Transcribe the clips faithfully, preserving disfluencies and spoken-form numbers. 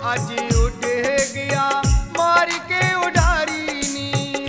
अज उड़ गया मार के उडारी नी।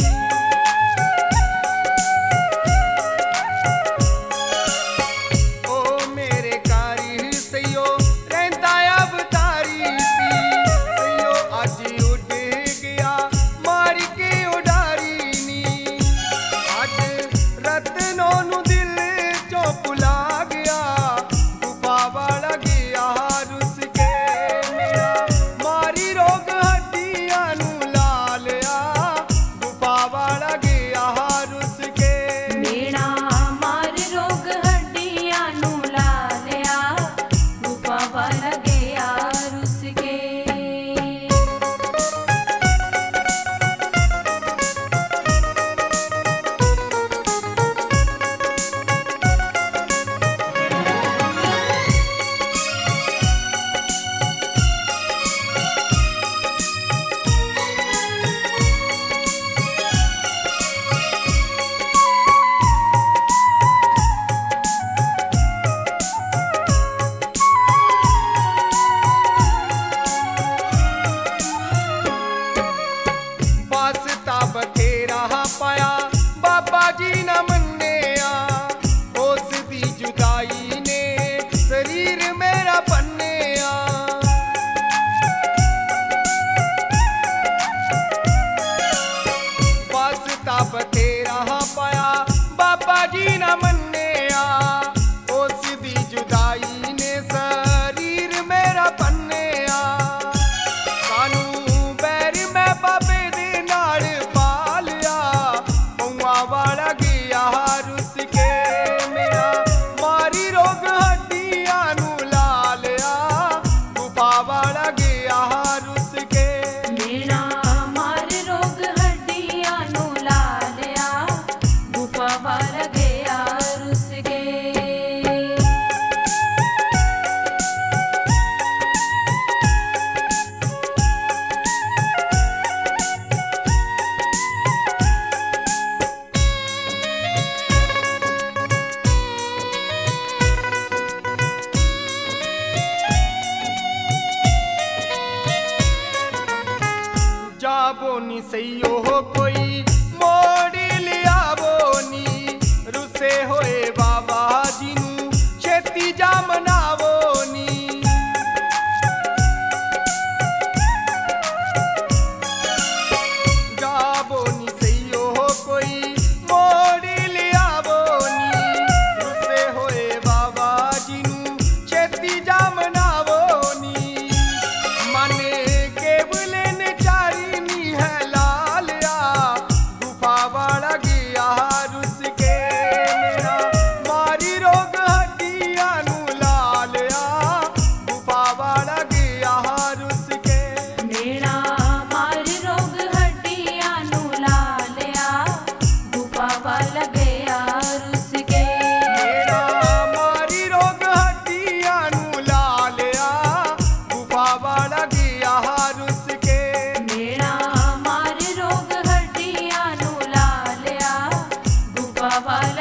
ओ मेरे कारी सैयो रहंदा अवतारी सी, सैयो अज उड़ गया मार के उडारी नी। अज रतनों नू दिल चों भुला गया, गुफा वाला गया रुस के मेरा मारी रोग हड्डियां नू ला लिया, गुफा वाला गया रुस के मेरा मार रोग हड्डियां नू ला लिया, गुफा वाला गया रुस के। वास्ता बथेरा पाया बाबा जी न मन्निया, उस दी जुदाई ने शरीर मेरा भन्निया। वास्ता बथेरा पाया बाबा जी न मन्निया, उस दी जुदाई ने शरीर मेरा भन्निया। सानू बैर मैं बाबे दे नाल पा लिया, पौआ वाला गया रुस के मेरा मारी रोग हड्डियां नू ला लिया, गुफा वाला गया रुस के मेरा मार रोग हड्डियां नू ला लिया, गुफा वाला गया रुस के। जाबो नी सैयो हो कोई मोड़ लियावो नी, रुसे होए बाबा जी नू छेती जा मनावो नी। जाबो नी सैयो हो कोई मोड़ लियावो नी, रुसे होए बाबा जी नू छेती जा मनावो नी। माने केवले ने चारी नी है लालिया, गुफा वाला गया रुस के मेरा मारी रोग हड्डियां नू ला लिया, गुफा वाला गया रुस के मेरा मार रोग हड्डियां नू ला लिया, गुफा वाला गया रुस के। मेरा मारी रोग हड्डियां नू ला लिया, गुफा वाला गया रुस के मेरा मार रोग हड्डियां नू ला लिया, गुफा वाला